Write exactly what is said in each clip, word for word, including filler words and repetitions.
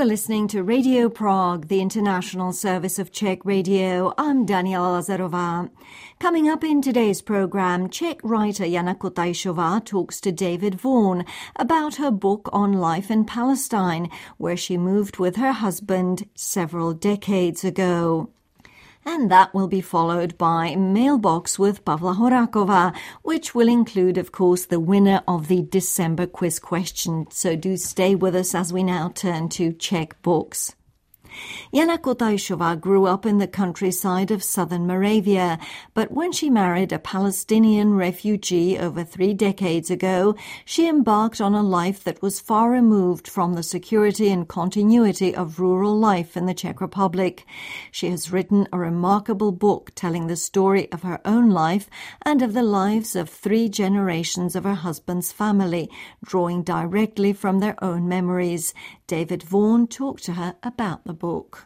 are listening to Radio Prague, the international service of Czech radio. I'm Daniela Lazarová. Coming up in today's program, Czech writer Jana Kotajšová talks to David Vaughan about her book on life in Palestine, where she moved with her husband several decades ago. And that will be followed by Mailbox with Pavla Horáková, which will include, of course, the winner of the December quiz question. So do stay with us as we now turn to Czech books. Jana Kotajšová grew up in the countryside of southern Moravia, but when she married a Palestinian refugee over three decades ago, she embarked on a life that was far removed from the security and continuity of rural life in the Czech Republic. She has written a remarkable book telling the story of her own life and of the lives of three generations of her husband's family, drawing directly from their own memories. David Vaughan talked to her about the book.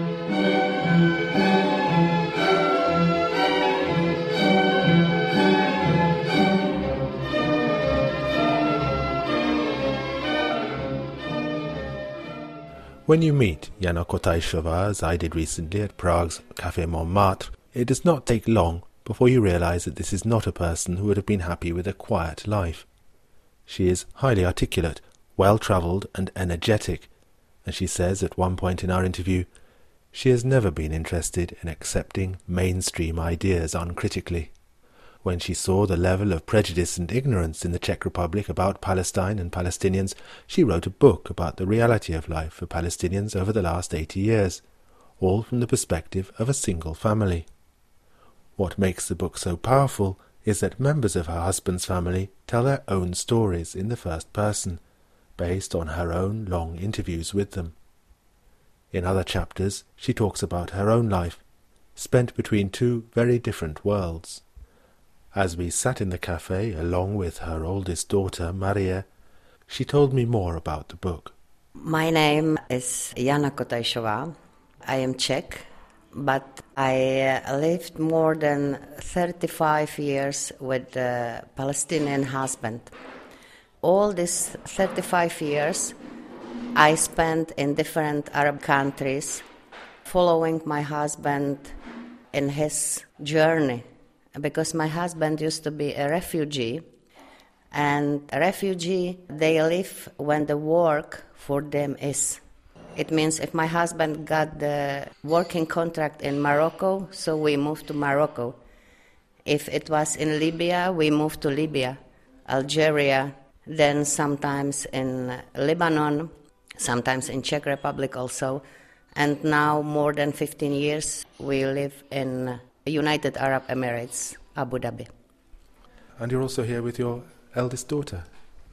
When you meet Jana Kotajšová, as I did recently at Prague's Café Montmartre, it does not take long before you realize that this is not a person who would have been happy with a quiet life. She is highly articulate, well-travelled and energetic, and she says at one point in our interview, she has never been interested in accepting mainstream ideas uncritically. When she saw the level of prejudice and ignorance in the Czech Republic about Palestine and Palestinians, she wrote a book about the reality of life for Palestinians over the last eighty years, all from the perspective of a single family. What makes the book so powerful is that members of her husband's family tell their own stories in the first person, based on her own long interviews with them. In other chapters, she talks about her own life, spent between two very different worlds. As we sat in the café along with her oldest daughter, Maria, she told me more about the book. My name is Jana Kotajšová. I am Czech, but I uh, lived more than thirty-five years with a Palestinian husband. All these thirty-five years I spent in different Arab countries, following my husband in his journey, because my husband used to be a refugee, and a refugee, they live when the work for them is. It means if my husband got the working contract in Morocco, so we moved to Morocco. If it was in Libya, we moved to Libya, Algeria, then sometimes in Lebanon, sometimes in Czech Republic also. And now, more than fifteen years, we live in United Arab Emirates, Abu Dhabi. And you're also here with your eldest daughter.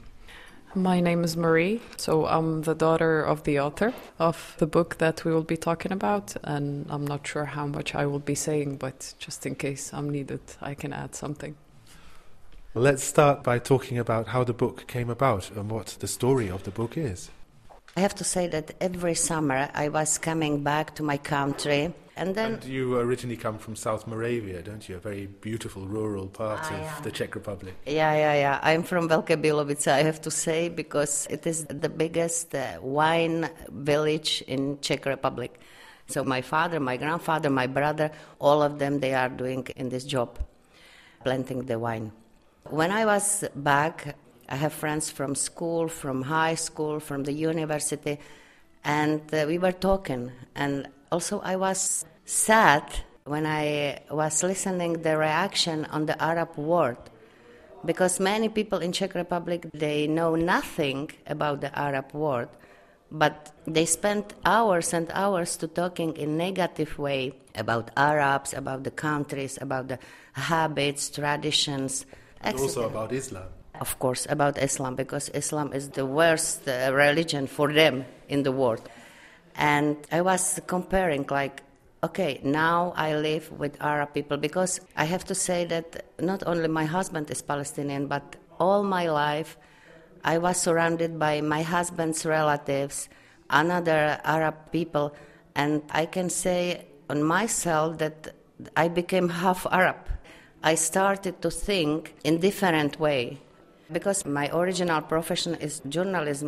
My name is Marie, so I'm the daughter of the author of the book that we will be talking about, and I'm not sure how much I will be saying, but just in case I'm needed, I can add something. Well, let's start by talking about how the book came about and what the story of the book is. I have to say that every summer I was coming back to my country, and then... And you originally come from South Moravia, don't you? A very beautiful rural part I of am. the Czech Republic. Yeah, yeah, yeah. I'm from Velké Bílovice, I have to say, because it is the biggest uh, wine village in Czech Republic. So my father, my grandfather, my brother, all of them, they are doing in this job, planting the wine. When I was back, I have friends from school, from high school, from the university, and uh, we were talking. And also I was sad when I was listening the reaction on the Arab world, because many people in Czech Republic, they know nothing about the Arab world, but they spend hours and hours to talking in negative way about Arabs, about the countries, about the habits, traditions. And also about Islam. Of course, about Islam, because Islam is the worst uh, religion for them in the world. And I was comparing, like, okay, now I live with Arab people, because I have to say that not only my husband is Palestinian, but all my life I was surrounded by my husband's relatives, another Arab people, and I can say on myself that I became half Arab. I started to think in different way, because my original profession is journalism.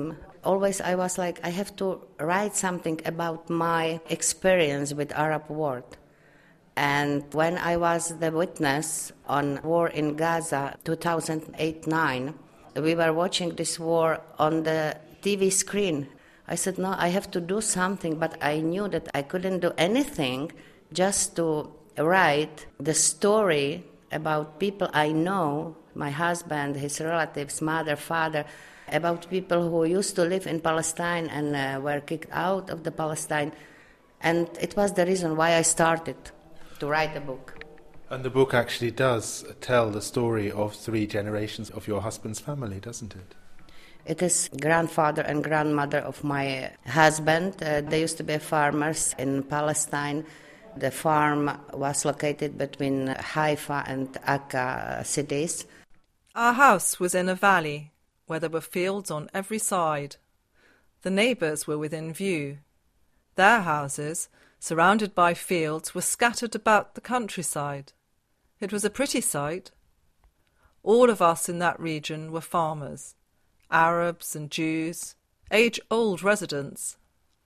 always I was like, I have to write something about my experience with Arab world. And when I was the witness on war in Gaza, two thousand eight nine, we were watching this war on the T V screen. I said, no, I have to do something, but I knew that I couldn't do anything just to write the story about people I know, my husband, his relatives, mother, father, about people who used to live in Palestine and uh, were kicked out of the Palestine. And it was the reason why I started to write a book. And the book actually does tell the story of three generations of your husband's family, doesn't it? It is grandfather and grandmother of my husband. Uh, they used to be farmers in Palestine. The farm was located between Haifa and Akka cities. Our house was in a valley where there were fields on every side. The neighbours were within view. Their houses, surrounded by fields, were scattered about the countryside. It was a pretty sight. All of us in that region were farmers, Arabs and Jews, age-old residents.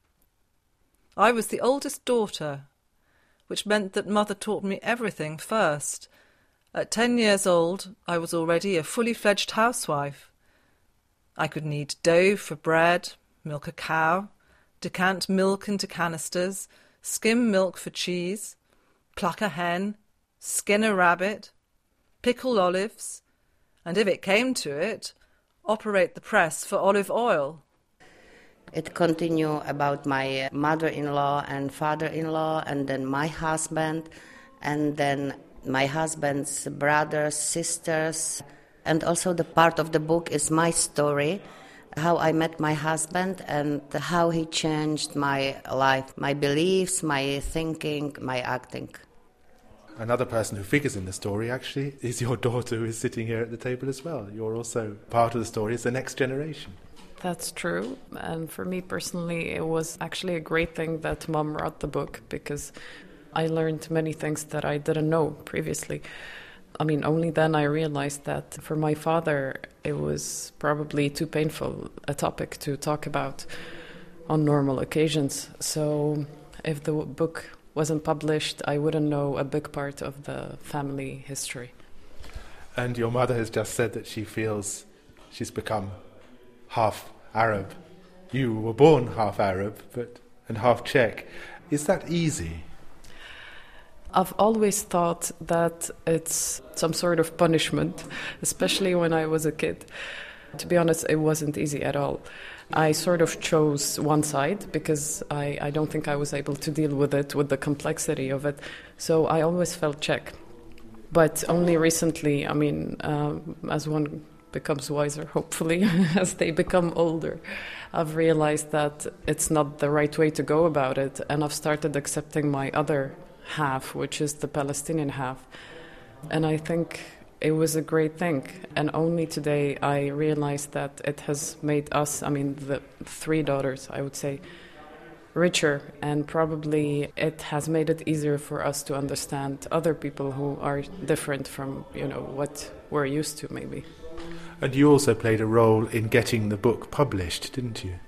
I was the oldest daughter, which meant that mother taught me everything first. At ten years old, I was already a fully-fledged housewife. I could knead dough for bread, milk a cow, decant milk into canisters, skim milk for cheese, pluck a hen, skin a rabbit, pickle olives, and if it came to it, operate the press for olive oil. It continued about my mother-in-law and father-in-law, and then my husband, and then my husband's brothers, sisters, and also the part of the book is my story, how I met my husband and how he changed my life, my beliefs, my thinking, my acting. Another person who figures in the story actually is your daughter, who is sitting here at the table as well. You're also part of the story as the next generation. That's true. And for me personally, it was actually a great thing that Mom wrote the book, because I learned many things that I didn't know previously. I mean, only then I realized that for my father, it was probably too painful a topic to talk about on normal occasions. So if the book wasn't published, I wouldn't know a big part of the family history. And your mother has just said that she feels she's become half Arab. You were born half Arab but and half Czech. Is that easy? I've always thought that it's some sort of punishment, especially when I was a kid. To be honest, it wasn't easy at all. I sort of chose one side because I, I don't think I was able to deal with it, with the complexity of it. So I always felt Czech. But only recently, I mean, um, as one becomes wiser, hopefully, as they become older, I've realized that it's not the right way to go about it. And I've started accepting my other half, which is the Palestinian half. And I think it was a great thing. And only today I realized that it has made us, I mean, the three daughters, I would say, richer. And probably it has made it easier for us to understand other people who are different from, you know, what we're used to, maybe. And you also played a role in getting the book published, didn't you?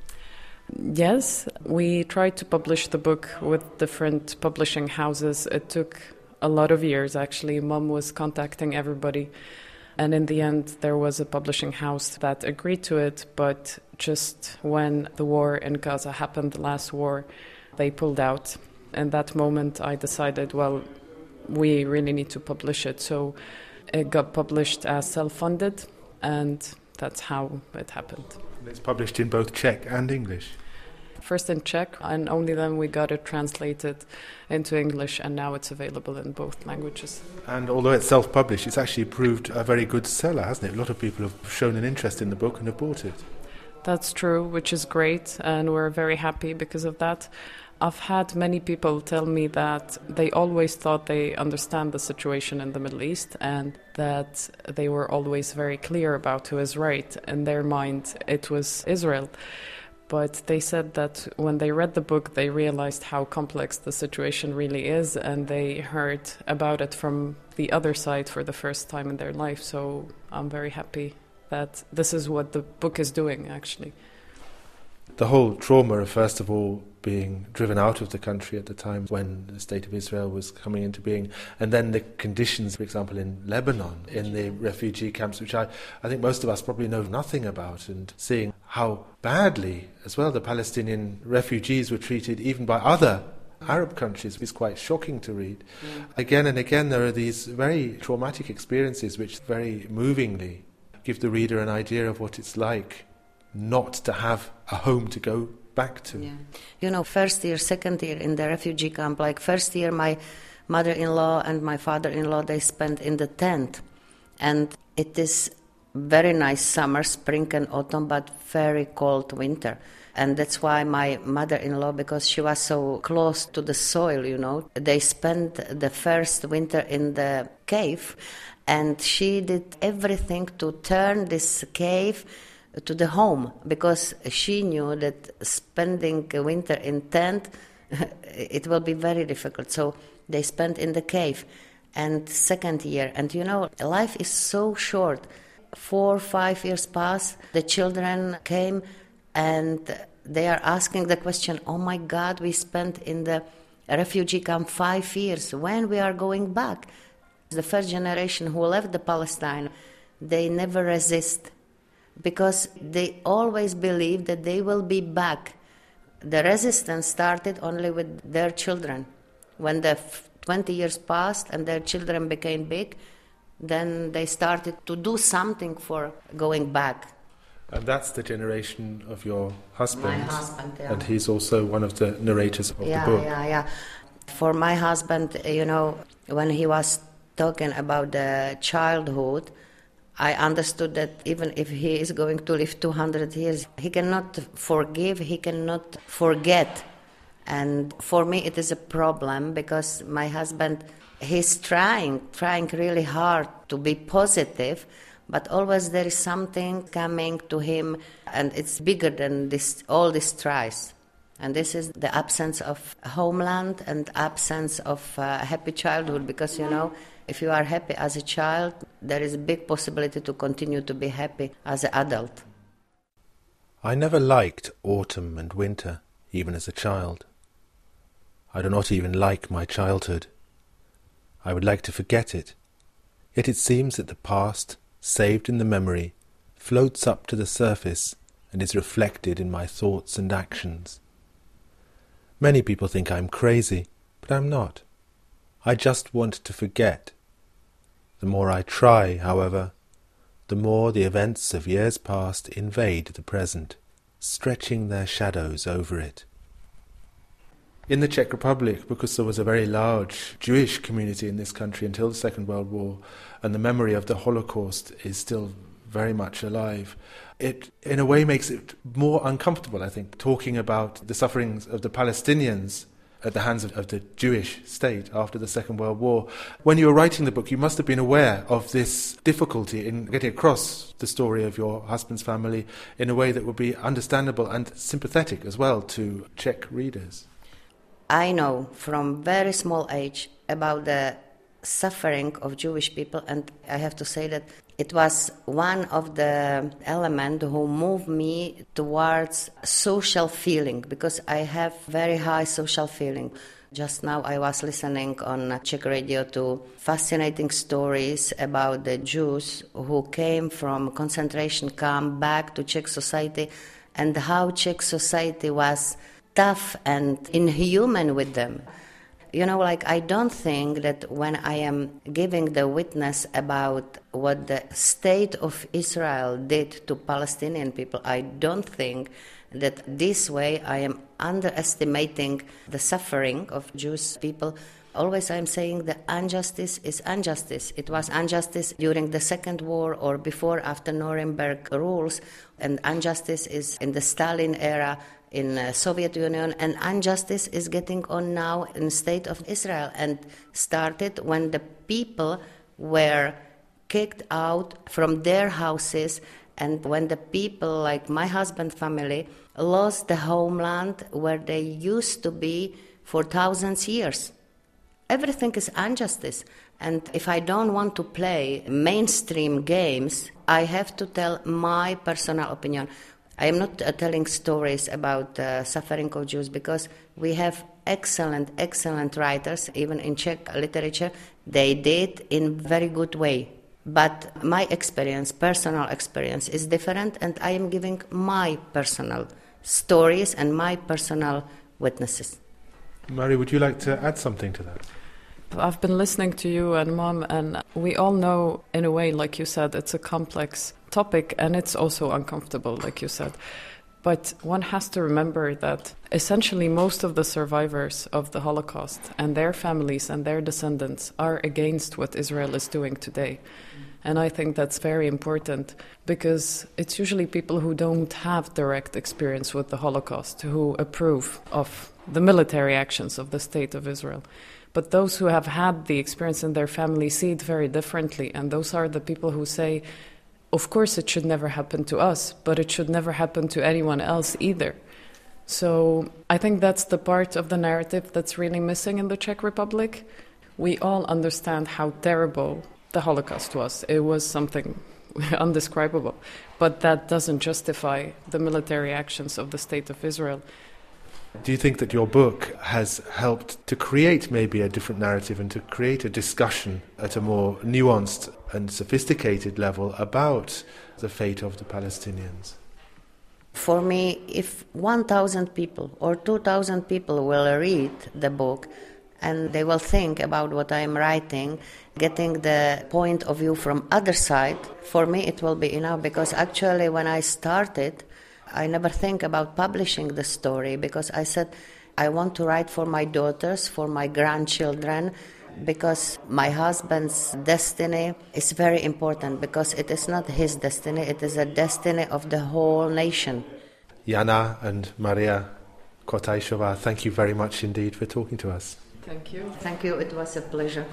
Yes, we tried to publish the book with different publishing houses. It took a lot of years, actually. Mom was contacting everybody. And in the end, there was a publishing house that agreed to it. But just when the war in Gaza happened, the last war, they pulled out. And that moment, I decided, well, we really need to publish it. So it got published as self-funded, and that's how it happened. It's published in both Czech and English. First in Czech, and only then we got it translated into English, and now it's available in both languages. And although it's self-published, it's actually proved a very good seller, hasn't it? A lot of people have shown an interest in the book and have bought it. That's true, which is great, and we're very happy because of that. I've had many people tell me that they always thought they understand the situation in the Middle East and that they were always very clear about who is right. In their mind, it was Israel. But they said that when they read the book, they realized how complex the situation really is, and they heard about it from the other side for the first time in their life. So I'm very happy that this is what the book is doing, actually. The whole trauma of, first of all, being driven out of the country at the time when the State of Israel was coming into being, and then the conditions, for example, in Lebanon, in the refugee camps, which I, I think most of us probably know nothing about, and seeing how badly, as well, the Palestinian refugees were treated even by other Arab countries is quite shocking to read. Mm. Again and again there are these very traumatic experiences which very movingly give the reader an idea of what it's like not to have a home to go back to. Yeah. You know, first year, second year in the refugee camp, like first year my mother-in-law and my father-in-law, they spent in the tent. And it is very nice summer, spring and autumn, but very cold winter. And that's why my mother-in-law, because she was so close to the soil, you know, they spent the first winter in the cave, and she did everything to turn this cave to the home, because she knew that spending a winter in tent, it will be very difficult. So they spent in the cave. And second year, and you know, life is so short. Four, five years pass, the children came, and they are asking the question, oh my God, we spent in the refugee camp five years, when we are going back? The first generation who left the Palestine, they never resist, because they always believe that they will be back. The resistance started only with their children. When the twenty years passed and their children became big, then they started to do something for going back. And that's the generation of your husband. My husband, yeah. And he's also one of the narrators of yeah, the book. Yeah, yeah, yeah. For my husband, you know, when he was talking about the childhood, I understood that even if he is going to live two hundred years, he cannot forgive, he cannot forget. And for me it is a problem, because my husband, he's trying, trying really hard to be positive, but always there is something coming to him, and it's bigger than this, all these tries. And this is the absence of homeland and absence of uh, happy childhood, because, you know, if you are happy as a child, there is a big possibility to continue to be happy as an adult. I never liked autumn and winter, even as a child. I do not even like my childhood. I would like to forget it. Yet it seems that the past, saved in the memory, floats up to the surface and is reflected in my thoughts and actions. Many people think I am crazy, but I am not. I just want to forget. The more I try, however, the more the events of years past invade the present, stretching their shadows over it. In the Czech Republic, because there was a very large Jewish community in this country until the Second World War, and the memory of the Holocaust is still very much alive, it in a way makes it more uncomfortable, I think, talking about the sufferings of the Palestinians at the hands of, of the Jewish state after the Second World War. When you were writing the book, you must have been aware of this difficulty in getting across the story of your husband's family in a way that would be understandable and sympathetic as well to Czech readers. I know from very small age about the suffering of Jewish people, and I have to say that it was one of the elements who moved me towards social feeling, because I have very high social feeling. Just now I was listening on Czech radio to fascinating stories about the Jews who came from concentration camp back to Czech society, and how Czech society was tough and inhuman with them. You know, like, I don't think that when I am giving the witness about what the state of Israel did to Palestinian people, I don't think that this way I am underestimating the suffering of Jewish people. Always I'm saying the injustice is injustice. It was injustice during the Second War or before, after Nuremberg rules, and injustice is in the Stalin era, in the Soviet Union, and injustice is getting on now in the state of Israel, and started when the people were kicked out from their houses, and when the people, like my husband's family, lost the homeland where they used to be for thousands of years. Everything is injustice. And if I don't want to play mainstream games, I have to tell my personal opinion. I am not uh, telling stories about uh, suffering of Jews because we have excellent, excellent writers, even in Czech literature. They did in very good way. But my experience, personal experience, is different, and I am giving my personal stories and my personal witnesses. Mary, would you like to add something to that? I've been listening to you and Mom, and we all know, in a way, like you said, it's a complex topic, and it's also uncomfortable, like you said. But one has to remember that essentially most of the survivors of the Holocaust and their families and their descendants are against what Israel is doing today. And I think that's very important because it's usually people who don't have direct experience with the Holocaust who approve of the military actions of the State of Israel. But those who have had the experience in their family see it very differently. And those are the people who say, of course it should never happen to us, but it should never happen to anyone else either. So I think that's the part of the narrative that's really missing in the Czech Republic. We all understand how terrible the Holocaust was. It was something undescribable. But that doesn't justify the military actions of the State of Israel. Do you think that your book has helped to create maybe a different narrative and to create a discussion at a more nuanced and sophisticated level about the fate of the Palestinians? For me, if one thousand people or two thousand people will read the book and they will think about what I am writing, getting the point of view from other side, for me it will be enough, because actually when I started, I never think about publishing the story, because I said I want to write for my daughters, for my grandchildren, because my husband's destiny is very important, because it is not his destiny, it is a destiny of the whole nation. Jana and Maria Kotajsová, thank you very much indeed for talking to us. Thank you. Thank you, it was a pleasure.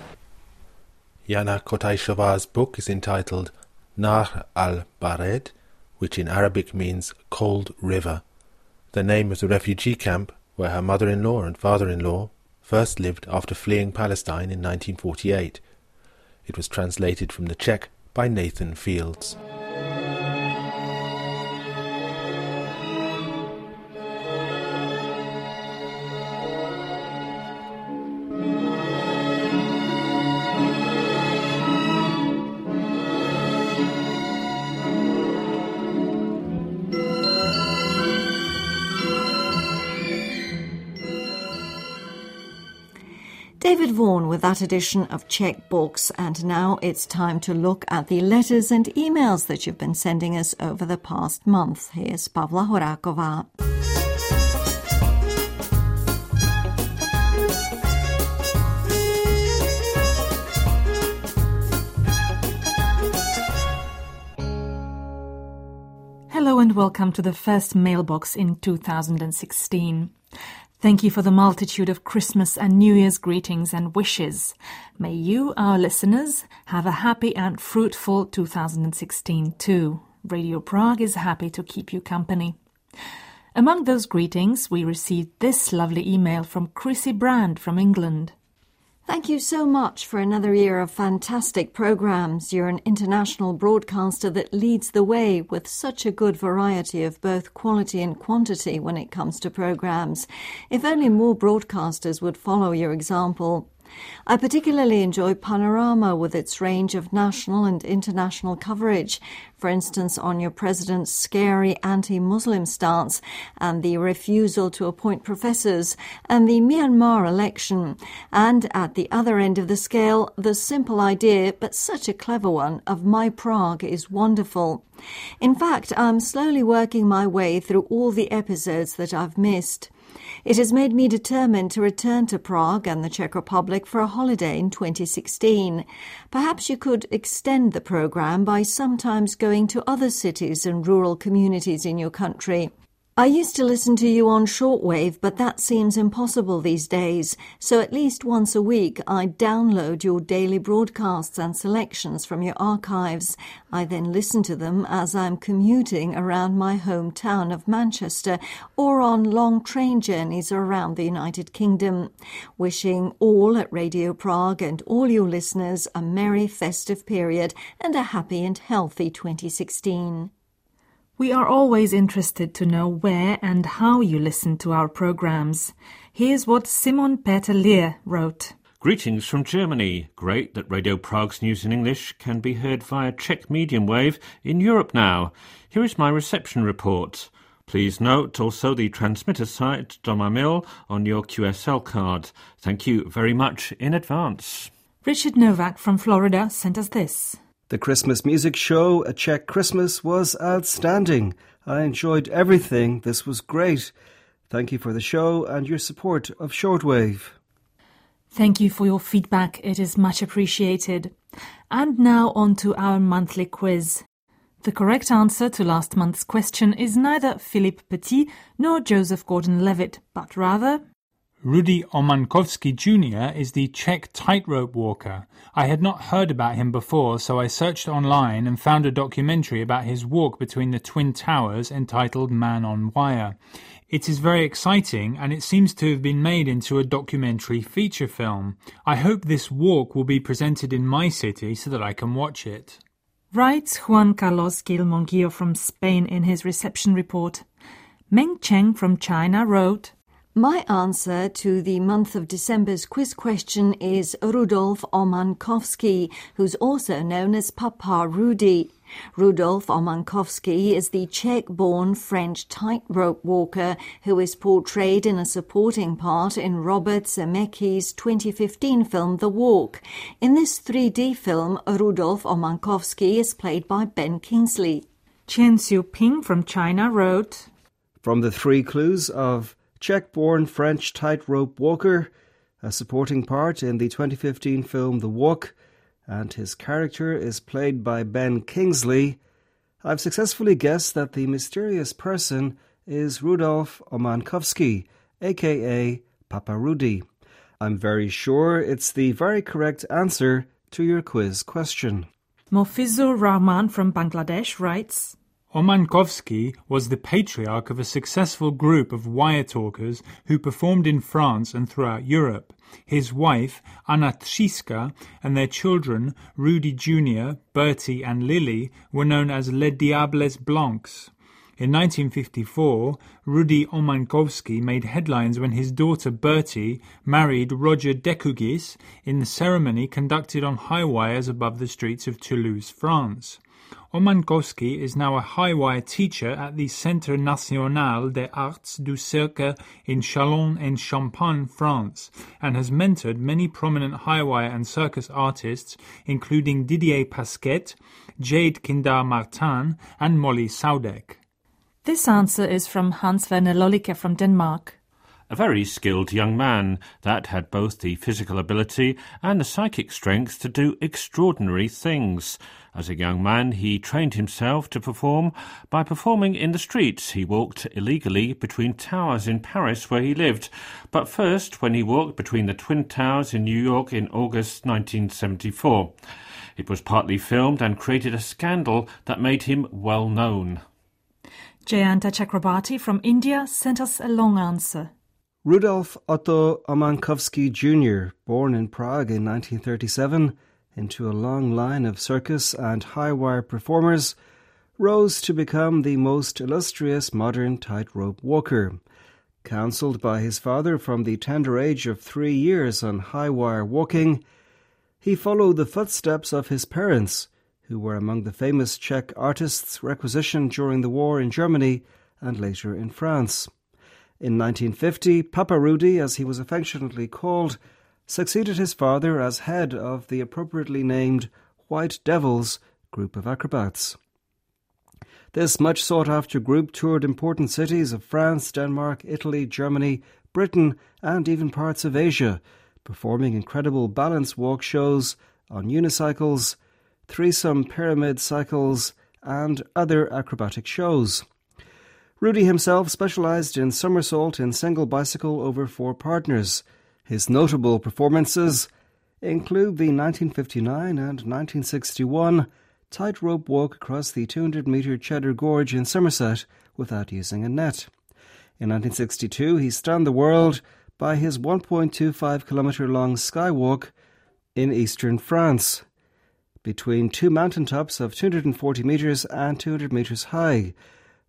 Jana Kotajsová's book is entitled Nahr al-Bared, which in Arabic means cold river, the name of the refugee camp where her mother-in-law and father-in-law first lived after fleeing Palestine in nineteen forty-eight. It was translated from the Czech by Nathan Fields. David Vaughan with that edition of Czech Books, and now it's time to look at the letters and emails that you've been sending us over the past month. Here's Pavla Horáková. Hello and welcome to the first mailbox in two thousand sixteen. Thank you for the multitude of Christmas and New Year's greetings and wishes. May you, our listeners, have a happy and fruitful two thousand sixteen too. Radio Prague is happy to keep you company. Among those greetings, we received this lovely email from Chrissy Brand from England. Thank you so much for another year of fantastic programmes. You're an international broadcaster that leads the way with such a good variety of both quality and quantity when it comes to programmes. If only more broadcasters would follow your example. I particularly enjoy Panorama with its range of national and international coverage, for instance on your president's scary anti-Muslim stance and the refusal to appoint professors and the Myanmar election, and at the other end of the scale, the simple idea, but such a clever one, of My Prague is wonderful. In fact, I'm slowly working my way through all the episodes that I've missed. It has made me determined to return to Prague and the Czech Republic for a holiday in twenty sixteen. Perhaps you could extend the programme by sometimes going to other cities and rural communities in your country. I used to listen to you on shortwave, but that seems impossible these days, so at least once a week I download your daily broadcasts and selections from your archives. I then listen to them as I'm commuting around my hometown of Manchester or on long train journeys around the United Kingdom. Wishing all at Radio Prague and all your listeners a merry festive period and a happy and healthy twenty sixteen. We are always interested to know where and how you listen to our programs. Here's what Simon Peter Lear wrote. Greetings from Germany. Great that Radio Prague's news in English can be heard via Czech medium wave in Europe now. Here is my reception report. Please note also the transmitter site Doma Mil on your Q S L card. Thank you very much in advance. Richard Novak from Florida sent us this. The Christmas music show, A Czech Christmas, was outstanding. I enjoyed everything. This was great. Thank you for the show and your support of Shortwave. Thank you for your feedback. It is much appreciated. And now on to our monthly quiz. The correct answer to last month's question is neither Philippe Petit nor Joseph Gordon-Levitt, but rather... Rudy Omankowski Junior is the Czech tightrope walker. I had not heard about him before, so I searched online and found a documentary about his walk between the Twin Towers entitled Man on Wire. It is very exciting and it seems to have been made into a documentary feature film. I hope this walk will be presented in my city so that I can watch it. Writes Juan Carlos Gil Monguillo from Spain in his reception report. Meng Cheng from China wrote... My answer to the month of December's quiz question is Rudolf Omankowski, who's also known as Papa Rudy. Rudolf Omankowski is the Czech-born French tightrope walker who is portrayed in a supporting part in Robert Zemeckis' twenty fifteen film The Walk. In this three D film, Rudolf Omankowski is played by Ben Kingsley. Chen Xiuping from China wrote... From the three clues of Czech-born French tightrope walker, a supporting part in the twenty fifteen film The Walk, and his character is played by Ben Kingsley, I've successfully guessed that the mysterious person is Rudolf Omankowski, aka Papa Rudy. I'm very sure it's the very correct answer to your quiz question. Mofizur Rahman from Bangladesh writes... Omankowski was the patriarch of a successful group of wire talkers who performed in France and throughout Europe. His wife, Anna Trziska, and their children, Rudy Junior, Bertie and Lily, were known as Les Diables Blancs. In nineteen fifty-four, Rudy Omankowski made headlines when his daughter Bertie married Roger Dekugis in the ceremony conducted on high wires above the streets of Toulouse, France. Omankowski is now a high-wire teacher at the Centre National des Arts du Cirque in Châlons-en-Champagne, France, and has mentored many prominent high-wire and circus artists, including Didier Pasquet, Jade Kindar-Martin, and Molly Saudek. This answer is from Hans-Werner Lollicke from Denmark. A very skilled young man that had both the physical ability and the psychic strength to do extraordinary things. As a young man, he trained himself to perform by performing in the streets. He walked illegally between towers in Paris where he lived, but first when he walked between the Twin Towers in New York in August nineteen seventy-four. It was partly filmed and created a scandal that made him well known. Jayanta Chakrabarti from India sent us a long answer. Rudolf Otto Omankowski Junior, born in Prague in nineteen thirty-seven, into a long line of circus and high-wire performers, rose to become the most illustrious modern tightrope walker. Counselled by his father from the tender age of three years on high-wire walking, he followed the footsteps of his parents, who were among the famous Czech artists requisitioned during the war in Germany and later in France. In nineteen fifty, Papa Rudy, as he was affectionately called, succeeded his father as head of the appropriately named White Devils group of acrobats. This much sought-after group toured important cities of France, Denmark, Italy, Germany, Britain, and even parts of Asia, performing incredible balance walk shows on unicycles, threesome pyramid cycles, and other acrobatic shows. Rudy himself specialized in somersault in single bicycle over four partners. His notable performances include the nineteen fifty-nine and nineteen sixty-one tightrope walk across the two hundred metre Cheddar Gorge in Somerset without using a net. In nineteen sixty-two, he stunned the world by his one point two five kilometre long skywalk in eastern France, between two mountaintops of two hundred forty metres and two hundred metres high.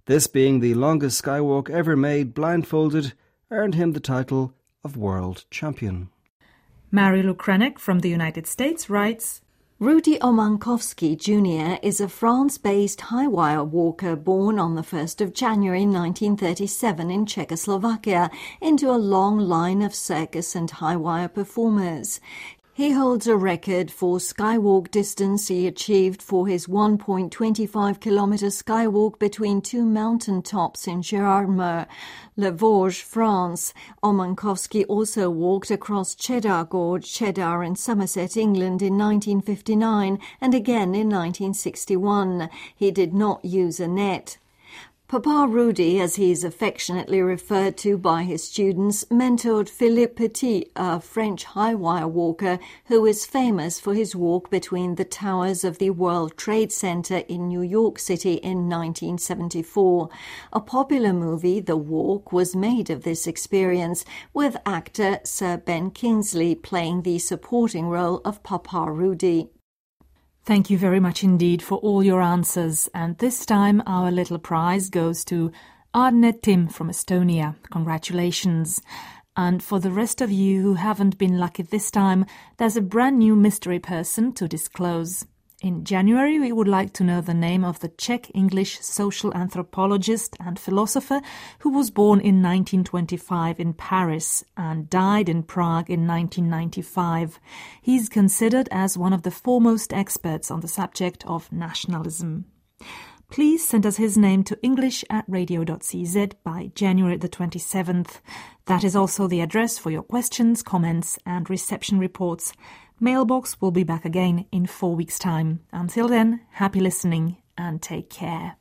This, being the longest skywalk ever made blindfolded, earned him the title of world champion. Mary Lou Krenek from the United States writes, Rudy Omankowski Junior is a France-based high-wire walker born on the first of January nineteen thirty-seven in Czechoslovakia into a long line of circus and high-wire performers. He holds a record for skywalk distance he achieved for his one point two five kilometer skywalk between two mountain tops in Gérardmer, Le Vosges, France. Omankowski also walked across Cheddar Gorge, Cheddar in Somerset, England in nineteen fifty-nine and again in nineteen sixty-one. He did not use a net. Papa Rudy, as he is affectionately referred to by his students, mentored Philippe Petit, a French high-wire walker who is famous for his walk between the towers of the World Trade Center in New York City in nineteen seventy-four. A popular movie, The Walk, was made of this experience, with actor Sir Ben Kingsley playing the supporting role of Papa Rudy. Thank you very much indeed for all your answers, and this time our little prize goes to Arne Tim from Estonia. Congratulations. And for the rest of you who haven't been lucky this time, there's a brand new mystery person to disclose. In January, we would like to know the name of the Czech-English social anthropologist and philosopher who was born in nineteen twenty-five in Paris and died in Prague in nineteen ninety-five. He's considered as one of the foremost experts on the subject of nationalism. Please send us his name to english at radio dot c z by January the twenty-seventh. That is also the address for your questions, comments and reception reports. Mailbox will be back again in four weeks' time. Until then, happy listening and take care.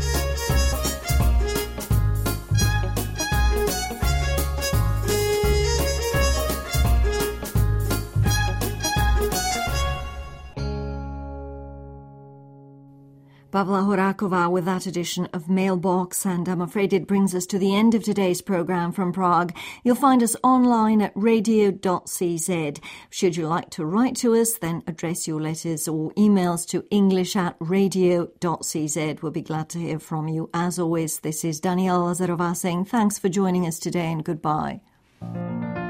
Pavla Horáková with that edition of Mailbox, and I'm afraid it brings us to the end of today's programme from Prague. You'll find us online at radio dot c z. Should you like to write to us, then address your letters or emails to english at radio dot c z. We'll be glad to hear from you. As always, this is Daniela Lazarová saying thanks for joining us today and goodbye.